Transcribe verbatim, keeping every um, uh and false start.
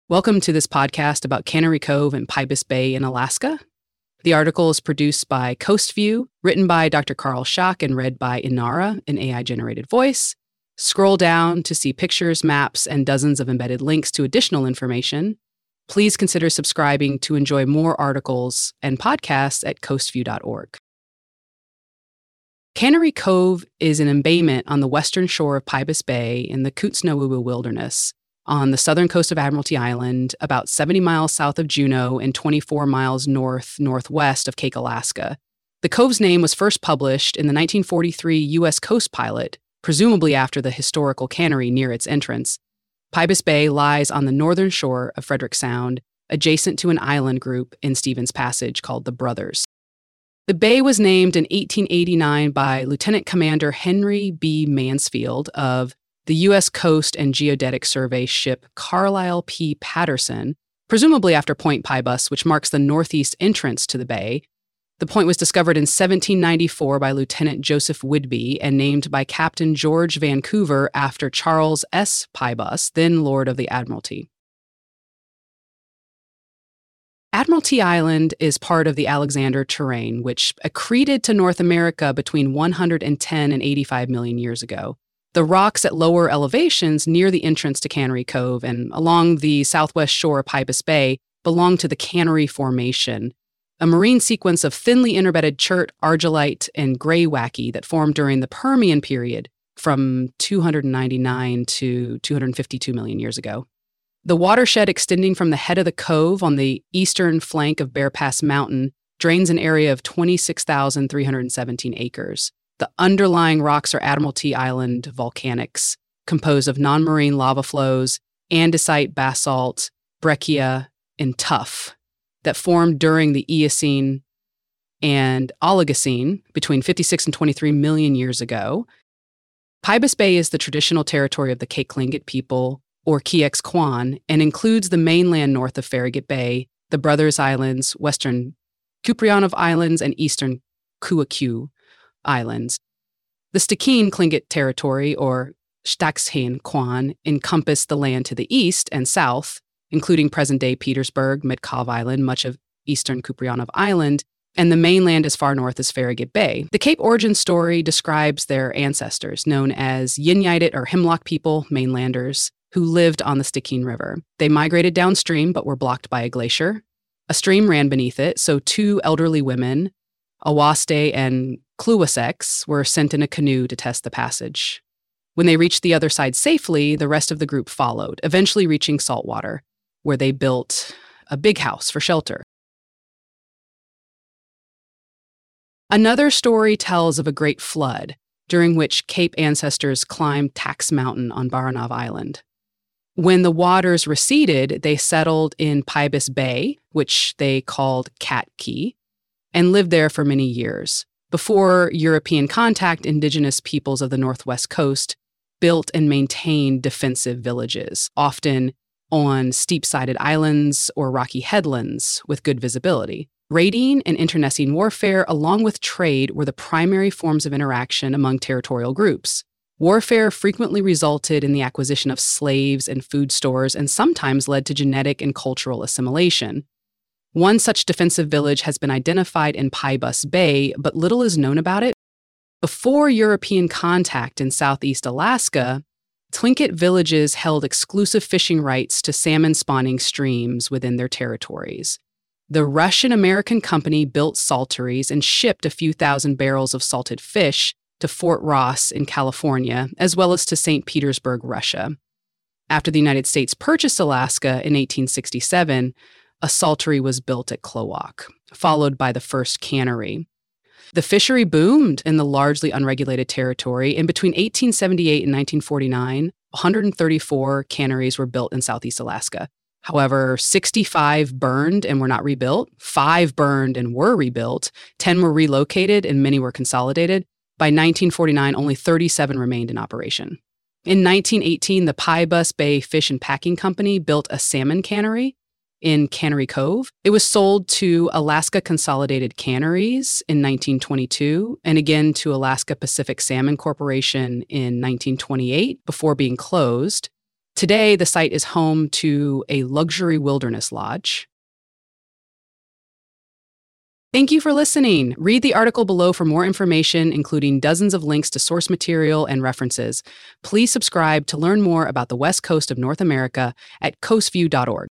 Welcome to this podcast about Cannery Cove and Pybus Bay in Alaska. The article is produced by Coastview, written by Doctor Carl Schock and read by Inara, an A I-generated voice. Scroll down to see pictures, maps, and dozens of embedded links to additional information. Please consider subscribing to enjoy more articles and podcasts at coastview dot org. Cannery Cove is an embayment on the western shore of Pybus Bay in the Kootznoowoo Wilderness, on the southern coast of Admiralty Island, about seventy miles south of Juneau and twenty-four miles north-northwest of Kake, Alaska. The cove's name was first published in the nineteen forty-three U S Coast Pilot, presumably after the historical cannery near its entrance. Pybus Bay lies on the northern shore of Frederick Sound, adjacent to an island group in Stevens Passage called the Brothers. The bay was named in eighteen eighty-nine by Lieutenant Commander Henry B. Mansfield of the U S Coast and Geodetic Survey ship Carlisle P. Patterson, presumably after Point Pybus, which marks the northeast entrance to the bay. The point was discovered in seventeen ninety-four by Lieutenant Joseph Whidbey and named by Captain George Vancouver after Charles S. Pybus, then Lord of the Admiralty. Admiralty Island is part of the Alexander Terrane, which accreted to North America between one hundred ten and eighty-five million years ago. The rocks at lower elevations near the entrance to Cannery Cove and along the southwest shore of Pybus Bay belong to the Cannery Formation, a marine sequence of thinly interbedded chert, argillite, and greywacke that formed during the Permian period from two hundred ninety-nine to two hundred fifty-two million years ago. The watershed extending from the head of the cove on the eastern flank of Bear Pass Mountain drains an area of twenty-six thousand three hundred seventeen acres. The underlying rocks are Admiralty Island volcanics, composed of non-marine lava flows, andesite, basalt, breccia, and tuff that formed during the Eocene and Oligocene between fifty-six and twenty-three million years ago. Pybus Bay is the traditional territory of the Kake Tlingit people, or Kiexquan, and includes the mainland north of Farragut Bay, the Brothers Islands, western Kuprianov Islands, and eastern Kuakyu Islands. The Stikine Tlingit territory, or Staxhain Quan, encompass the land to the east and south, including present-day Petersburg, Metkov Island, much of eastern Kuprianov Island, and the mainland as far north as Farragut Bay. The Cape origin story describes their ancestors, known as Yinyidit or Hemlock people, mainlanders, who lived on the Stikine River. They migrated downstream but were blocked by a glacier. A stream ran beneath it, so two elderly women, Awaste and Kluwasex, were sent in a canoe to test the passage. When they reached the other side safely, the rest of the group followed, eventually reaching saltwater, where they built a big house for shelter. Another story tells of a great flood, during which Cape ancestors climbed Tax Mountain on Baranov Island. When the waters receded, they settled in Pybus Bay, which they called Cat Key, and lived there for many years. Before European contact, indigenous peoples of the Northwest Coast built and maintained defensive villages, often on steep-sided islands or rocky headlands with good visibility. Raiding and internecine warfare, along with trade, were the primary forms of interaction among territorial groups. Warfare frequently resulted in the acquisition of slaves and food stores and sometimes led to genetic and cultural assimilation. One such defensive village has been identified in Pybus Bay, but little is known about it. Before European contact in southeast Alaska, Tlingit villages held exclusive fishing rights to salmon-spawning streams within their territories. The Russian-American company built salteries and shipped a few thousand barrels of salted fish to Fort Ross in California, as well as to Saint Petersburg, Russia. After the United States purchased Alaska in eighteen sixty-seven, a saltery was built at Klowok, followed by the first cannery. The fishery boomed in the largely unregulated territory, and between eighteen seventy-eight and nineteen forty-nine, one hundred thirty-four canneries were built in Southeast Alaska. However, sixty-five burned and were not rebuilt, five burned and were rebuilt, ten were relocated, and many were consolidated. By nineteen forty-nine, only thirty-seven remained in operation. In nineteen eighteen, the Pybus Bay Fish and Packing Company built a salmon cannery in Cannery Cove. It was sold to Alaska Consolidated Canneries in nineteen twenty-two and again to Alaska Pacific Salmon Corporation in nineteen twenty-eight before being closed. Today, the site is home to a luxury wilderness lodge. Thank you for listening. Read the article below for more information, including dozens of links to source material and references. Please subscribe to learn more about the West Coast of North America at coastview dot org.